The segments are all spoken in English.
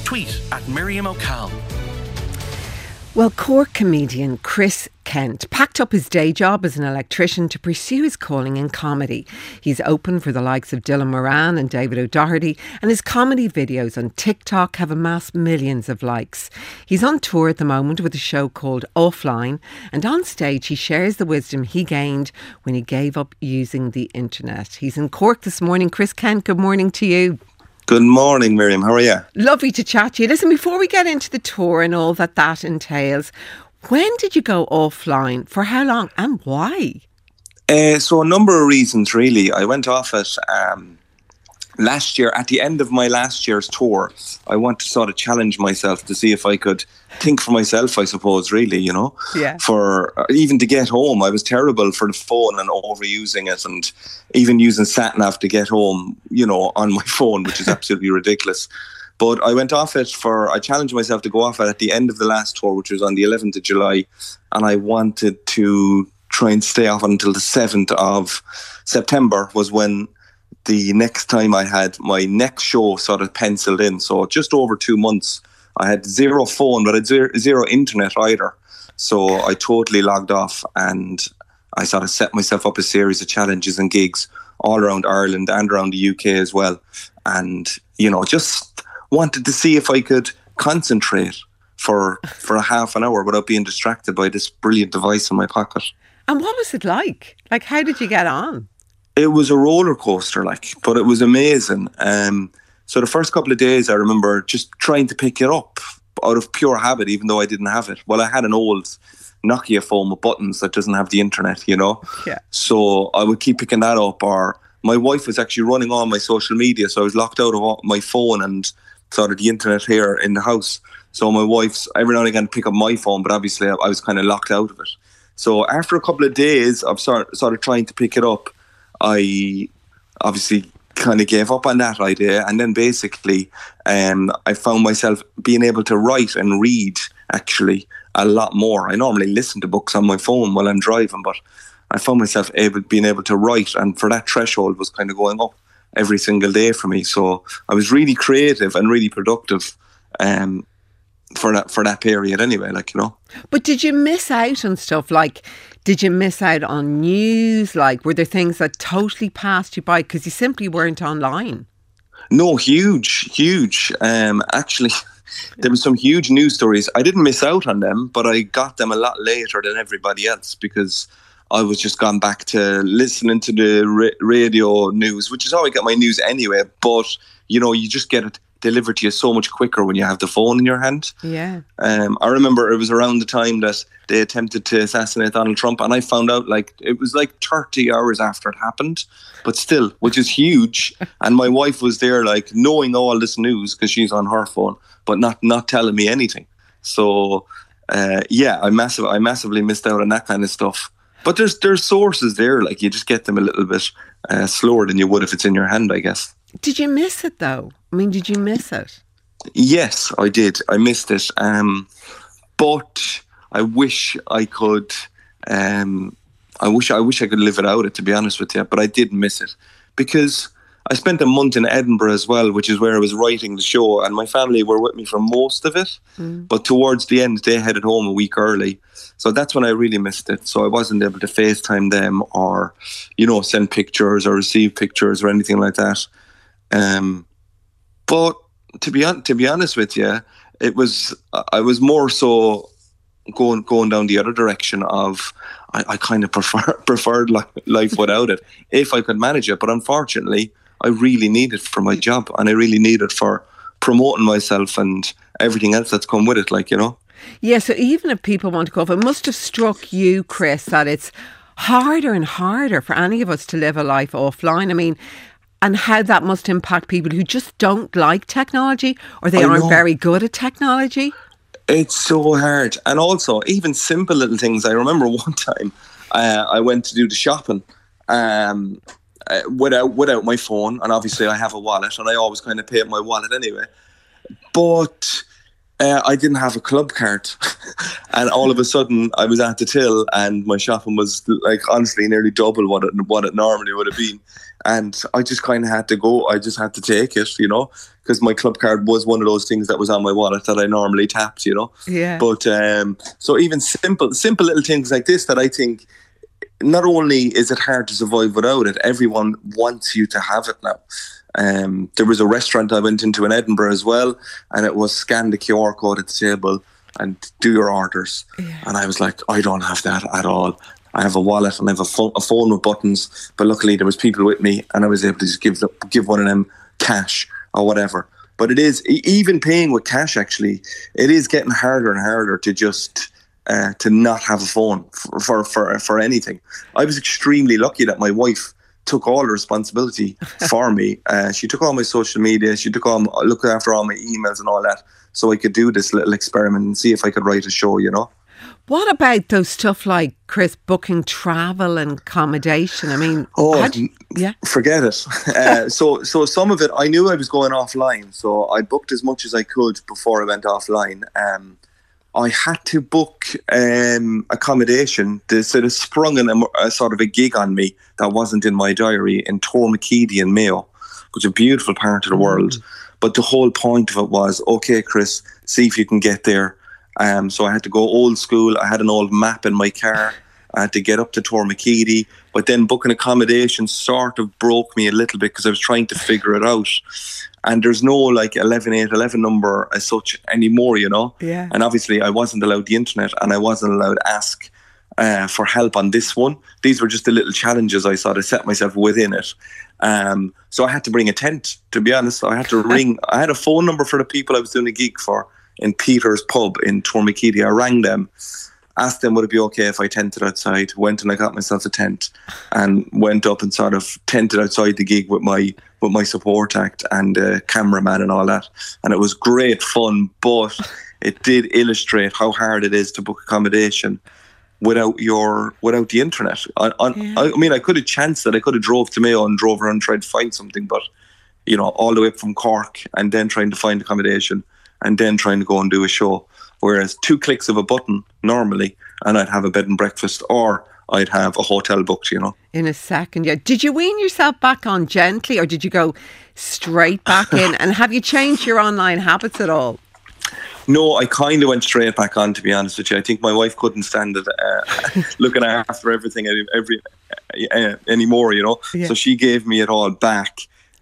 Tweet at Miriam O'Call. Well, Cork comedian Chris Kent packed up his day job as an electrician to pursue his calling in comedy. He's open for the likes of Dylan Moran and David O'Doherty, and his comedy videos on TikTok have amassed millions of likes. He's on tour at the moment with a show called Offline, and on stage he shares the wisdom he gained when he gave up using the internet. He's in Cork this morning. Chris Kent, good morning to you. Good morning, Miriam. How are you? Lovely to chat to you. Listen, before we get into the tour and all that entails, when did you go offline? For how long and why? So a number of reasons, really. I went off it last year. At the end of my last year's tour, I want to sort of challenge myself to see if I could think for myself, I suppose, really, you know. Yeah. For even to get home, I was terrible for the phone and overusing it, and even using sat-nav to get home, you know, on my phone, which is absolutely ridiculous. But I went off it I challenged myself to go off it at the end of the last tour, which was on the 11th of July, and I wanted to try and stay off until the 7th of September was when the next time I had my next show sort of penciled in. So just over 2 months, I had zero phone, but I had zero internet either. So I totally logged off, and I sort of set myself up a series of challenges and gigs all around Ireland and around the UK as well. And, you know, just wanted to see if I could concentrate for a half an hour without being distracted by this brilliant device in my pocket. And what was it like? Like, how did you get on? It was a roller coaster, but it was amazing. So the first couple of days, I remember just trying to pick it up out of pure habit, even though I didn't have it. Well, I had an old Nokia phone with buttons that doesn't have the internet, you know. Yeah. So I would keep picking that up. Or my wife was actually running all my social media, so I was locked out of my phone and sort of the internet here in the house. So my wife's every now and again pick up my phone, but obviously I was kind of locked out of it. So after a couple of days of sort of trying to pick it up, I obviously kind of gave up on that idea, and then basically I found myself being able to write and read actually a lot more. I normally listen to books on my phone while I'm driving, but I found myself being able to write, and for that threshold was kind of going up every single day for me. So I was really creative and really productive for that period anyway, like, you know. But did you miss out on stuff? Like, did you miss out on news? Like, were there things that totally passed you by because you simply weren't online? No, huge. Actually, there were some huge news stories. I didn't miss out on them, but I got them a lot later than everybody else because I was just gone back to listening to the radio news, which is how I get my news anyway. But, you know, you just get it delivered to you so much quicker when you have the phone in your hand. Yeah. I remember it was around the time that they attempted to assassinate Donald Trump, and I found out it was 30 hours after it happened, but still, which is huge. And my wife was there knowing all this news because she's on her phone, but not telling me anything. So I massively missed out on that kind of stuff. But there's sources there, you just get them a little bit slower than you would if it's in your hand, I guess. Did you miss it though? I mean, did you miss it? Yes, I did. I missed it. But I wish I could. I wish I could live without it, to be honest with you. But I did miss it because I spent a month in Edinburgh as well, which is where I was writing the show, and my family were with me for most of it. But towards the end, they headed home a week early. So that's when I really missed it. So I wasn't able to FaceTime them or, you know, send pictures or receive pictures or anything like that. But to be honest with you, I was more so going down the other direction of I kind of preferred life without it if I could manage it. But unfortunately, I really need it for my job, and I really need it for promoting myself and everything else that's come with it, you know. Yeah, so even if people want to go off, it must have struck you, Chris, that it's harder and harder for any of us to live a life offline. I mean, and how that must impact people who just don't like technology or they aren't very good at technology. It's so hard. And also, even simple little things. I remember one time I went to do the shopping without my phone. And obviously I have a wallet and I always kind of pay with my wallet anyway. But I didn't have a club card, and all of a sudden I was at the till, and my shopping was like honestly nearly double what it normally would have been, and I just kind of had to go. I just had to take it, because my club card was one of those things that was on my wallet that I normally tapped, Yeah. But so even simple little things like this that I think. Not only is it hard to survive without it, everyone wants you to have it now. There was a restaurant I went into in Edinburgh as well, and it was scan the QR code at the table and do your orders. Yeah. And I was like, I don't have that at all. I have a wallet and I have a phone with buttons, but luckily there was people with me, and I was able to just give one of them cash or whatever. But it is, even paying with cash, actually, it is getting harder and harder to just to not have a phone for anything. I was extremely lucky that my wife took all the responsibility for me. She took all my social media. She looked after all my emails and all that, so I could do this little experiment and see if I could write a show. What about those stuff like, Chris, booking travel and accommodation? I mean, forget it. So some of it, I knew I was going offline, so I booked as much as I could before I went offline. I had to book accommodation. It sprung in a sort of a gig on me that wasn't in my diary in Tormakeedy in Mayo, which is a beautiful part of the world. But the whole point of it was, okay, Chris, see if you can get there. So I had to go old school. I had an old map in my car. I had to get up to Tormakeedy. But then booking accommodation sort of broke me a little bit because I was trying to figure it out. And there's no like 11811 number as such anymore, Yeah. And obviously I wasn't allowed the internet, and I wasn't allowed to ask for help on this one. These were just the little challenges I sort of set myself within it. So I had to bring a tent, to be honest. I had to ring. I had a phone number for the people I was doing a gig for in Peter's Pub in Tormakeedy. I rang them, asked them would it be okay if I tented outside. Went and I got myself a tent and went up and sort of tented outside the gig with my support act and cameraman and all that. And it was great fun, but it did illustrate how hard it is to book accommodation without the internet. I mean, I could have chanced it. I could have drove to Mayo and drove around and tried to find something, but all the way up from Cork and then trying to find accommodation and then trying to go and do a show. Whereas 2 clicks of a button normally, and I'd have a bed and breakfast, or I'd have a hotel booked, In a second, yeah. Did you wean yourself back on gently, or did you go straight back in? And have you changed your online habits at all? No, I kind of went straight back on, to be honest with you. I think my wife couldn't stand it, looking after everything anymore, Yeah. So she gave me it all back.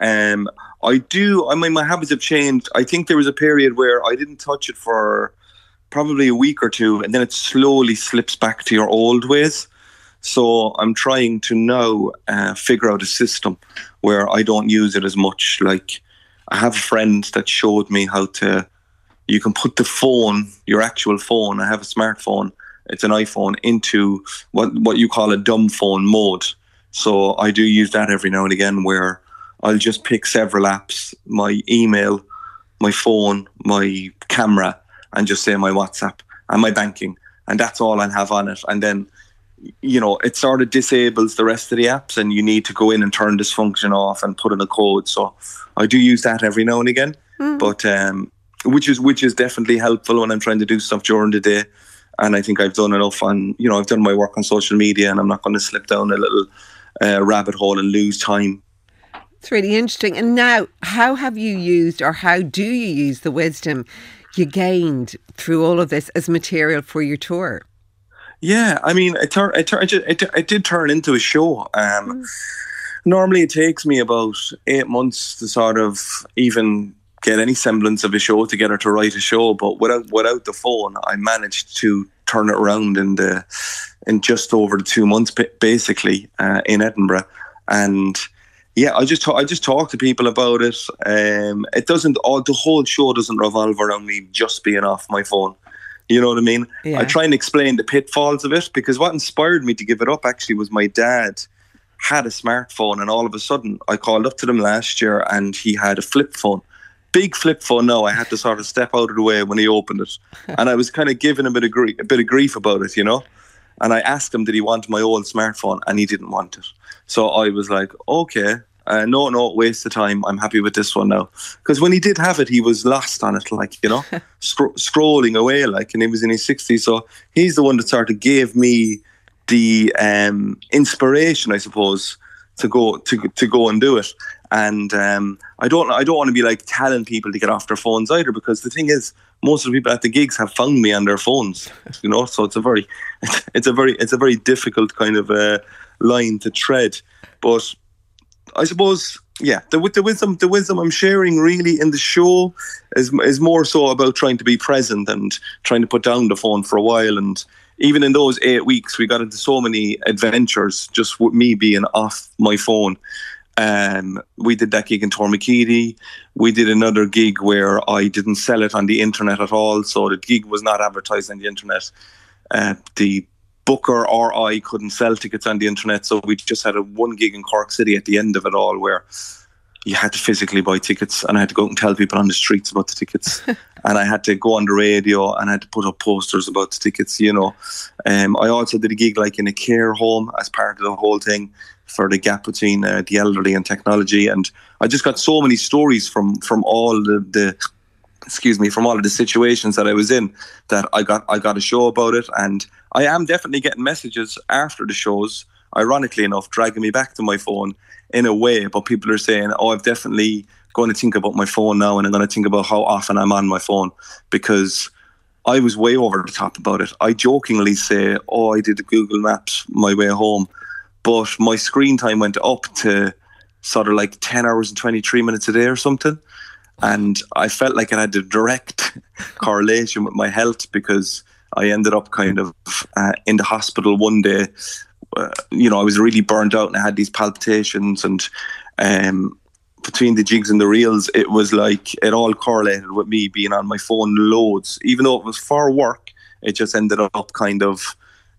My habits have changed. I think there was a period where I didn't touch it for probably a week or two, and then it slowly slips back to your old ways. So I'm trying to now figure out a system where I don't use it as much. Like, I have a friend that showed me how you can put the phone, your actual phone, I have a smartphone, it's an iPhone, into what you call a dumb phone mode. So I do use that every now and again, where I'll just pick several apps, my email, my phone, my camera, and just say my WhatsApp and my banking. And that's all I'll have on it. And then, it sort of disables the rest of the apps, and you need to go in and turn this function off and put in a code. So I do use that every now and again, but which is definitely helpful when I'm trying to do stuff during the day. And I think I've done enough on, I've done my work on social media, and I'm not going to slip down a little rabbit hole and lose time. It's really interesting. And now, how have you used, or how do you use the wisdom you gained through all of this as material for your tour? Yeah, I mean, it did turn into a show. Normally it takes me about 8 months to sort of even get any semblance of a show together, to write a show. But without the phone, I managed to turn it around in just over 2 months, basically, in Edinburgh. And yeah, I just talk to people about it. It doesn't. The whole show doesn't revolve around me just being off my phone. You know what I mean? Yeah. I try and explain the pitfalls of it, because what inspired me to give it up actually was my dad had a smartphone, and all of a sudden I called up to them last year, and he had a flip phone. Big flip phone now. I had to sort of step out of the way when he opened it. And I was kind of giving him a bit of grief about it, And I asked him, did he want my old smartphone? And he didn't want it. So I was like, okay. No, waste of time. I'm happy with this one now. Because when he did have it, he was lost on it, like, you know, scrolling away, like, and he was in his 60s. So he's the one that sort of gave me the inspiration, I suppose, to go and do it. And I don't want to be like telling people to get off their phones either, because the thing is, most of the people at the gigs have found me on their phones, you know. So it's a very difficult kind of line to tread. But I suppose, yeah, the wisdom I'm sharing really in the show is more so about trying to be present and trying to put down the phone for a while. And even in those 8 weeks, we got into so many adventures just with me being off my phone. We did that gig in Tormakedy. We did another gig where I didn't sell it on the internet at all, so the gig was not advertised on the internet. The booker or I couldn't sell tickets on the internet, so we just had one gig in Cork City at the end of it all, where you had to physically buy tickets, and I had to go out and tell people on the streets about the tickets, and I had to go on the radio, and I had to put up posters about the tickets, you know. I also did a gig like in a care home as part of the whole thing, for the gap between the elderly and technology. And I just got so many stories from all the from all of the situations that I was in, that I got a show about it. And I am definitely getting messages after the shows, ironically enough, dragging me back to my phone in a way. But people are saying, oh, I'm definitely going to think about my phone now, and I'm going to think about how often I'm on my phone, because I was way over the top about it. I jokingly say, oh, I did the Google Maps my way home, but my screen time went up to sort of like 10 hours and 23 minutes a day or something. And I felt like it had a direct correlation with my health, because I ended up kind of in the hospital one day. You know, I was really burnt out and I had these palpitations, and between the jigs and the reels, it was like it all correlated with me being on my phone loads. Even though it was for work, it just ended up kind of,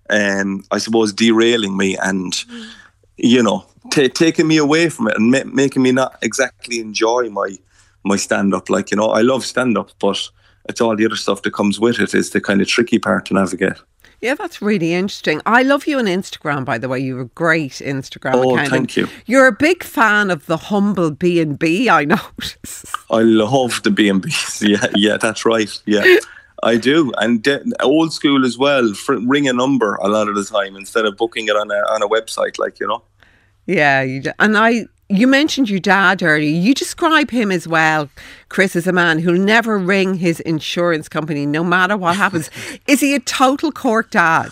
I suppose, derailing me and, you know, taking me away from it and making me not exactly enjoy my stand-up. Like, you know, I love stand-up, but it's all the other stuff that comes with it is the kind of tricky part to navigate. Yeah, that's really interesting. I love you on Instagram, by the way. You have a great Instagram account. Oh, thank you. You're a big fan of the humble B&B, I notice. I love the B&Bs. Yeah, that's right. Yeah, I do. And old school as well. Ring a number a lot of the time instead of booking it on a website, like, you know. Yeah, you mentioned your dad earlier. You describe him as well, Chris, as a man who'll never ring his insurance company no matter what happens. Is he a total Cork dad?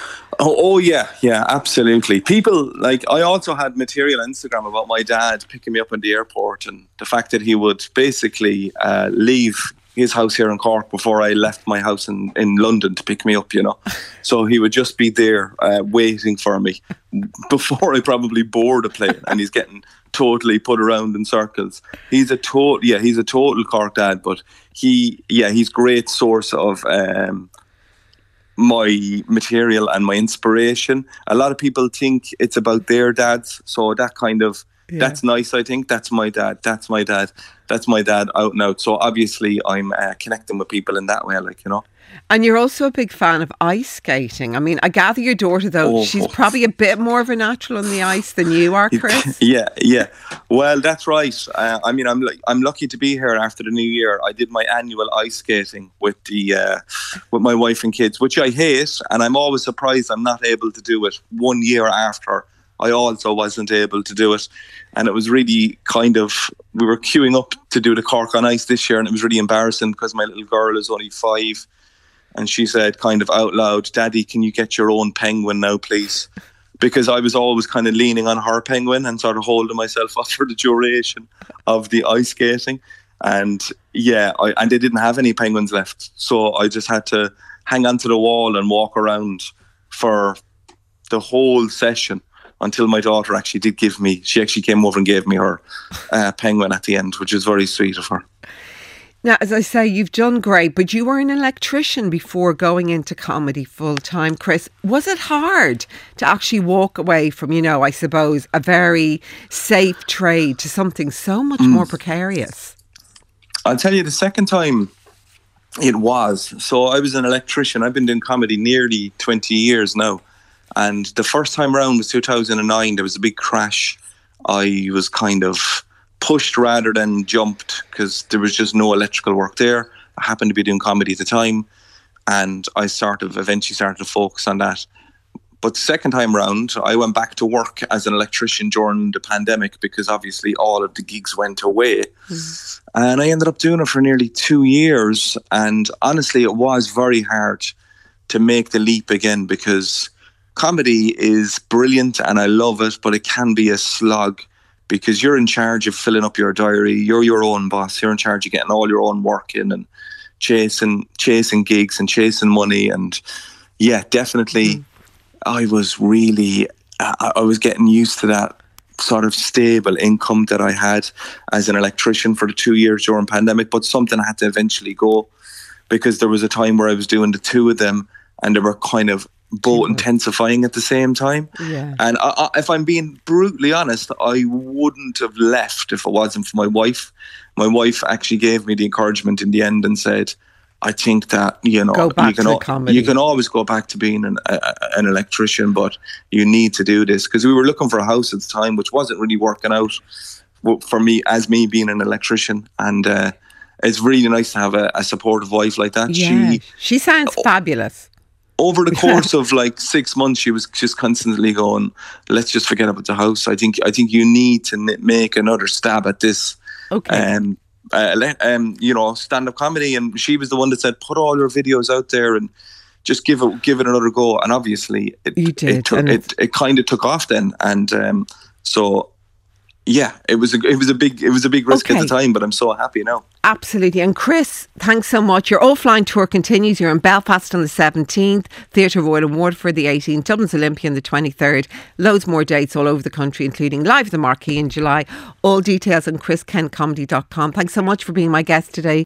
Oh yeah, absolutely. People, like, I also had material on Instagram about my dad picking me up at the airport, and the fact that he would basically leave his house here in Cork before I left my house in London to pick me up, you know. So he would just be there waiting for me before I probably board a plane, and he's getting totally put around in circles. He's a total Cork dad, but he's great source of my material and my inspiration. A lot of people think it's about their dads, so that kind of that's nice. I think that's my dad out and out. So obviously I'm connecting with people in that way, like, you know. And you're also a big fan of ice skating. I mean, I gather your daughter, though, she's probably a bit more of a natural on the ice than you are, Chris. Yeah. Well, that's right. I mean, I'm lucky to be here after the new year. I did my annual ice skating with my wife and kids, which I hate, and I'm always surprised I'm not able to do it 1 year after I also wasn't able to do it. And it was really we were queuing up to do the Cork on Ice this year, and it was really embarrassing because my little girl is only 5. And she said kind of out loud, "Daddy, can you get your own penguin now, please?" Because I was always kind of leaning on her penguin and sort of holding myself up for the duration of the ice skating. And and they didn't have any penguins left. So I just had to hang onto the wall and walk around for the whole session until my daughter actually came over and gave me her penguin at the end, which is very sweet of her. Now, as I say, you've done great, but you were an electrician before going into comedy full time, Chris. Was it hard to actually walk away from, you know, I suppose, a very safe trade to something so much more precarious? I'll tell you, the second time it was. So I was an electrician. I've been doing comedy nearly 20 years now. And the first time around was 2009. There was a big crash I was kind of pushed rather than jumped because there was just no electrical work there. I happened to be doing comedy at the time, and I eventually started to focus on that. But the second time round, I went back to work as an electrician during the pandemic because obviously all of the gigs went away. And I ended up doing it for nearly 2 years. And honestly, it was very hard to make the leap again because comedy is brilliant and I love it, but it can be a slog because you're in charge of filling up your diary. You're your own boss. You're in charge of getting all your own work in and chasing gigs and chasing money. And yeah, definitely. I was getting used to that sort of stable income that I had as an electrician for the 2 years during pandemic, but something had to eventually go because there was a time where I was doing the two of them and they were kind of both intensifying at the same time. Yeah. And if I'm being brutally honest, I wouldn't have left if it wasn't for my wife. My wife actually gave me the encouragement in the end and said, I think that, Go back to comedy. You can always go back to being an electrician, but you need to do this because we were looking for a house at the time, which wasn't really working out for me as me being an electrician. And it's really nice to have a supportive wife like that. Yeah. She sounds fabulous. Over the course of like 6 months, she was just constantly going, let's just forget about the house. I think you need to make another stab at this. Okay. Stand-up comedy, and she was the one that said, put all your videos out there and just give it another go. And obviously it kind of took off then. And so yeah, it was a big risk at the time, but I'm so happy now. Absolutely. And Chris, thanks so much. Your offline tour continues. You're in Belfast on the 17th, Theatre Royal in Waterford the 18th, Dublin's Olympia on the 23rd. Loads more dates all over the country, including Live at the Marquee in July. All details on chriskentcomedy.com. Thanks so much for being my guest today.